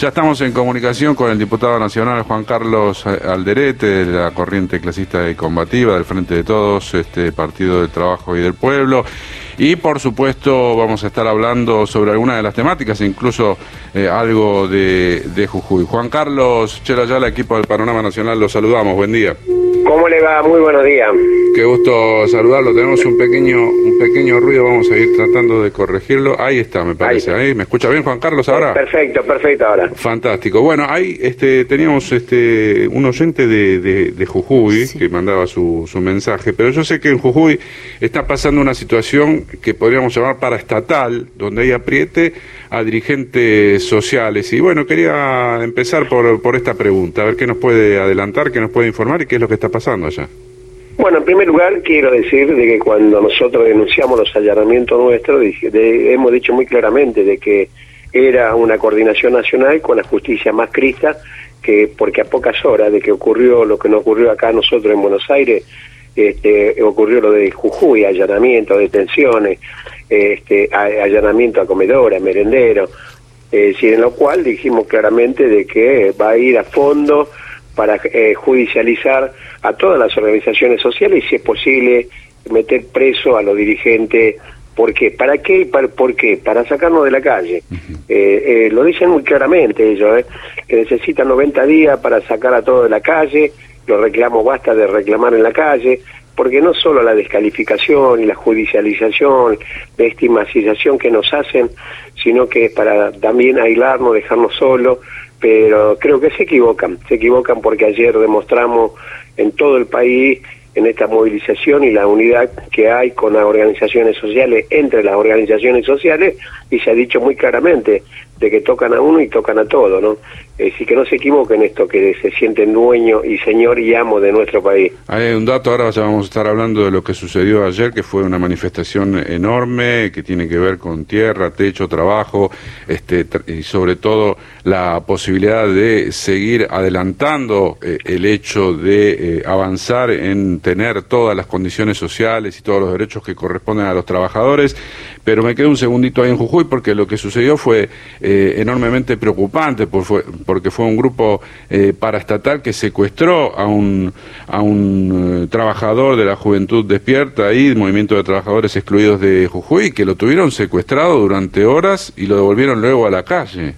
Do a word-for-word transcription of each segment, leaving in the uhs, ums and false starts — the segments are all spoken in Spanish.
Ya estamos en comunicación con el diputado nacional Juan Carlos Alderete, de la corriente clasista y combativa del Frente de Todos, este Partido del Trabajo y del Pueblo. Y por supuesto vamos a estar hablando sobre algunas de las temáticas, incluso eh, algo de, de Jujuy. Juan Carlos Chelo Ayala, equipo del Panorama Nacional, los saludamos, buen día. ¿Cómo le va? Muy buenos días. Qué gusto saludarlo, tenemos un pequeño un pequeño ruido, vamos a ir tratando de corregirlo. Ahí está, me parece. Ahí, ahí ¿me escucha bien Juan Carlos ahora? Perfecto, perfecto ahora. Fantástico. Bueno, ahí este, teníamos este un oyente de, de, de Jujuy, sí, que mandaba su, su mensaje, pero yo sé que en Jujuy está pasando una situación que podríamos llamar paraestatal, donde hay apriete a dirigentes sociales. Y bueno, quería empezar por, por esta pregunta, a ver qué nos puede adelantar, qué nos puede informar y qué es lo que está pasando allá. Bueno, en primer lugar quiero decir de que cuando nosotros denunciamos los allanamientos nuestros, de, de, hemos dicho muy claramente de que era una coordinación nacional con la justicia más crista, que porque a pocas horas de que ocurrió lo que nos ocurrió acá a nosotros en Buenos Aires, este, ocurrió lo de Jujuy, allanamientos, detenciones, este, allanamiento a comedores, a merenderos, es decir, en lo cual dijimos claramente de que va a ir a fondo para eh, judicializar a todas las organizaciones sociales y, si es posible, meter preso a los dirigentes. ¿Por qué? ¿Para qué? ¿Para, ¿Por qué? Para sacarnos de la calle. Uh-huh. eh, eh, lo dicen muy claramente ellos, eh, que necesitan noventa días para sacar a todos de la calle. Los reclamos, basta de reclamar en la calle, porque no solo la descalificación y la judicialización, la estigmatización que nos hacen, sino que es para también aislarnos, dejarnos solos. Pero creo que se equivocan, se equivocan porque ayer demostramos en todo el país, en esta movilización y la unidad que hay con las organizaciones sociales, entre las organizaciones sociales, y se ha dicho muy claramente de que tocan a uno y tocan a todo, ¿no? Es decir, que no se equivoquen esto, que se sienten dueño y señor y amo de nuestro país. Hay un dato, ahora ya vamos a estar hablando de lo que sucedió ayer, que fue una manifestación enorme, que tiene que ver con tierra, techo, trabajo, este y sobre todo la posibilidad de seguir adelantando eh, el hecho de eh, avanzar en tener todas las condiciones sociales y todos los derechos que corresponden a los trabajadores. Pero me quedo un segundito ahí en Jujuy, porque lo que sucedió fue eh, enormemente preocupante, por fue, porque fue un grupo eh, paraestatal que secuestró a un a un eh, trabajador de la Juventud Despierta y Movimiento de Trabajadores Excluidos de Jujuy, que lo tuvieron secuestrado durante horas y lo devolvieron luego a la calle.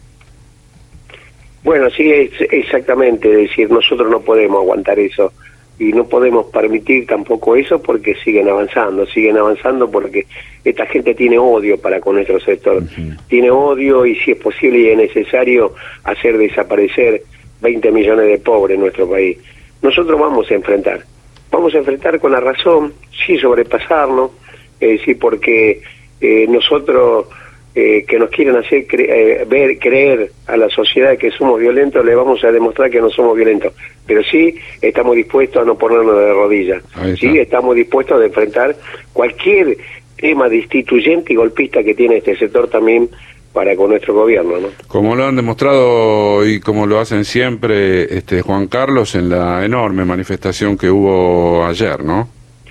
Bueno, sí, es exactamente, es decir, nosotros no podemos aguantar eso. Y no podemos permitir tampoco eso, porque siguen avanzando, siguen avanzando porque esta gente tiene odio para con nuestro sector, uh-huh. tiene odio, y si es posible y es necesario hacer desaparecer veinte millones de pobres en nuestro país. Nosotros vamos a enfrentar, vamos a enfrentar con la razón, sin sobrepasarnos, es decir, porque eh, nosotros eh, que nos quieren hacer cre eh, ver, creer a la sociedad que somos violentos, le vamos a demostrar que no somos violentos. Pero sí estamos dispuestos a no ponernos de rodillas, sí estamos dispuestos a enfrentar cualquier tema destituyente y golpista que tiene este sector también para con nuestro gobierno, ¿no? Como lo han demostrado y como lo hacen siempre, este Juan Carlos, en la enorme manifestación que hubo ayer, ¿no?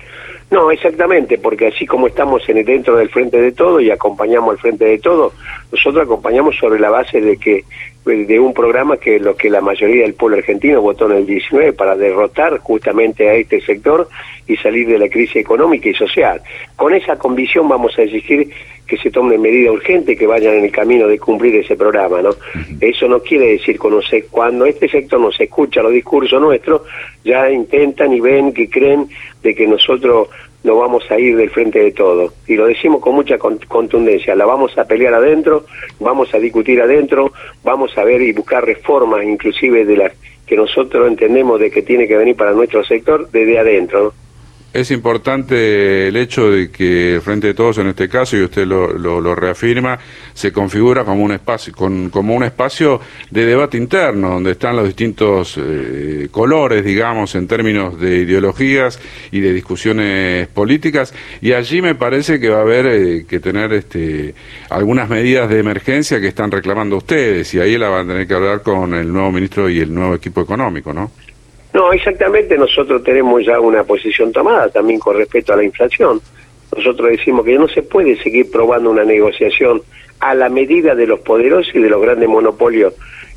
No, exactamente, porque así como estamos en el, dentro del Frente de Todo y acompañamos al Frente de Todo, nosotros acompañamos sobre la base de que de un programa que lo que la mayoría del pueblo argentino votó en el diecinueve para derrotar justamente a este sector y salir de la crisis económica y social. Con esa convicción vamos a exigir que se tomen medidas urgentes, que vayan en el camino de cumplir ese programa, ¿no? Uh-huh. Eso no quiere decir conocer, cuando este sector nos escucha los discursos nuestros, ya intentan y ven que creen de que nosotros no vamos a ir del Frente de Todo. Y lo decimos con mucha contundencia, la vamos a pelear adentro, vamos a discutir adentro, vamos a ver y buscar reformas, inclusive de las que nosotros entendemos de que tiene que venir para nuestro sector desde adentro, ¿no? Es importante el hecho de que el Frente de Todos, en este caso, y usted lo, lo, lo reafirma, se configura como un espacio con, como un espacio de debate interno, donde están los distintos eh, colores, digamos, en términos de ideologías y de discusiones políticas, y allí me parece que va a haber eh, que tener este, algunas medidas de emergencia que están reclamando ustedes, y ahí la van a tener que hablar con el nuevo ministro y el nuevo equipo económico, ¿no? No, exactamente, nosotros tenemos ya una posición tomada también con respecto a la inflación. Nosotros decimos que no se puede seguir probando una negociación a la medida de los poderosos y de los grandes monopolios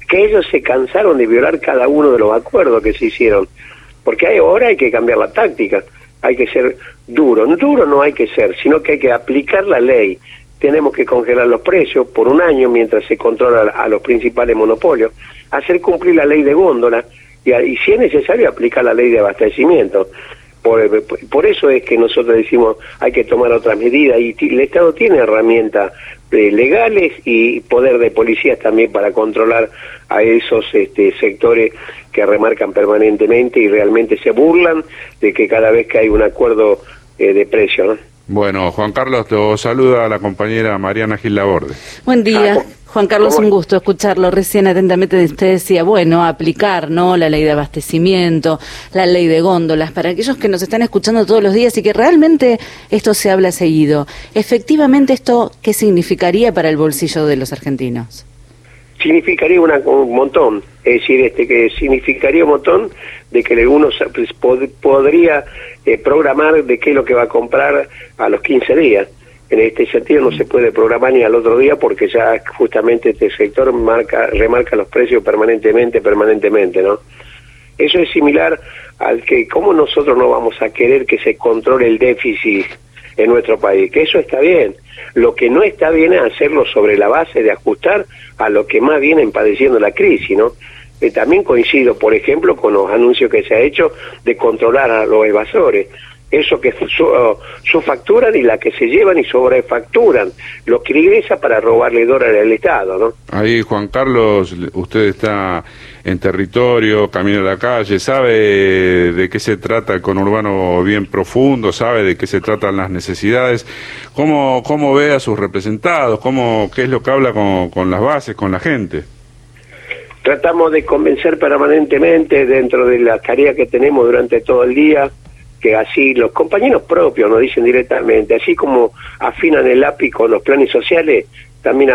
que ellos se cansaron de violar cada uno de los acuerdos que se hicieron, porque hay, ahora hay que cambiar la táctica, hay que ser duro, duro no hay que ser, sino que hay que aplicar la ley. Tenemos que congelar los precios por un año mientras se controla a los principales monopolios, hacer cumplir la ley de góndola y, y si es necesario aplicar la ley de abastecimiento. Por, por eso es que nosotros decimos hay que tomar otras medidas y el Estado tiene herramientas eh, legales y poder de policías también para controlar a esos este, sectores que remarcan permanentemente y realmente se burlan de que cada vez que hay un acuerdo eh, de precio, ¿no? Bueno, Juan Carlos, te saluda la compañera Mariana Gil Laborde. Buen día, Juan Carlos, un gusto escucharlo. Recién atentamente usted decía, bueno, aplicar, ¿no?, la ley de abastecimiento, la ley de góndolas, para aquellos que nos están escuchando todos los días y que realmente esto se habla seguido. Efectivamente, ¿esto qué significaría para el bolsillo de los argentinos? Significaría una, un montón, es decir, este que significaría un montón de que uno pues, pod, podría eh, programar de qué es lo que va a comprar a los quince días. En este sentido no se puede programar ni al otro día porque ya justamente este sector marca remarca los precios permanentemente, permanentemente, ¿no? Eso es similar al que cómo nosotros no vamos a querer que se controle el déficit en nuestro país, que eso está bien. Lo que no está bien es hacerlo sobre la base de ajustar a lo que más vienen padeciendo la crisis, ¿no? Eh, también coincido, por ejemplo, con los anuncios que se ha hecho de controlar a los evasores. Eso que su, uh, su facturan y la que se llevan y sobrefacturan, lo que ingresa para robarle dólares al Estado, ¿no? Ahí, Juan Carlos, usted está en territorio, camina a la calle, sabe de qué se trata el conurbano bien profundo, sabe de qué se tratan las necesidades, cómo, cómo ve a sus representados, cómo, qué es lo que habla con, con las bases, con la gente. Tratamos de convencer permanentemente dentro de las tareas que tenemos durante todo el día, que así los compañeros propios nos dicen directamente, así como afinan el lápiz con los planes sociales, también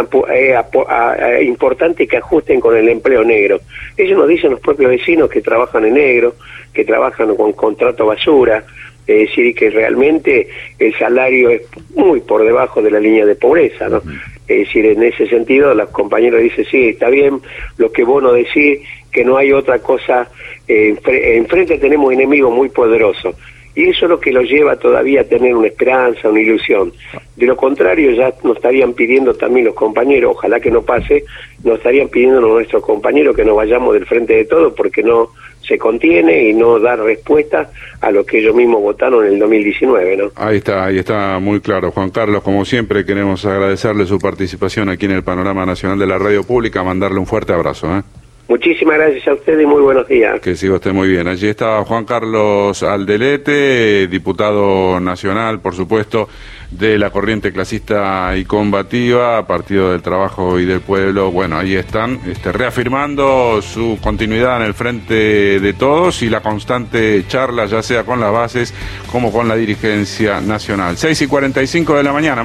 es importante que ajusten con el empleo negro. Ellos nos dicen los propios vecinos que trabajan en negro, que trabajan con contrato basura, es decir, que realmente el salario es muy por debajo de la línea de pobreza, ¿no? Es decir, en ese sentido los compañeros dicen, sí, está bien lo que vos nos decís, que no hay otra cosa, eh, enfrente tenemos enemigos muy poderosos. Y eso es lo que los lleva todavía a tener una esperanza, una ilusión. De lo contrario, ya nos estarían pidiendo también los compañeros, ojalá que no pase, nos estarían pidiendo a nuestros compañeros que nos vayamos del frente de todo porque no se contiene y no da respuesta a lo que ellos mismos votaron en el dos mil diecinueve, ¿no? Ahí está, ahí está muy claro. Juan Carlos, como siempre, queremos agradecerle su participación aquí en el Panorama Nacional de la Radio Pública, mandarle un fuerte abrazo, ¿eh? Muchísimas gracias a ustedes y muy buenos días. Que siga usted muy bien. Allí está Juan Carlos Aldelete, diputado nacional, por supuesto, de la corriente clasista y combativa, Partido del Trabajo y del Pueblo. Bueno, ahí están, este, reafirmando su continuidad en el frente de todos y la constante charla, ya sea con las bases como con la dirigencia nacional. seis y cuarenta y cinco de la mañana.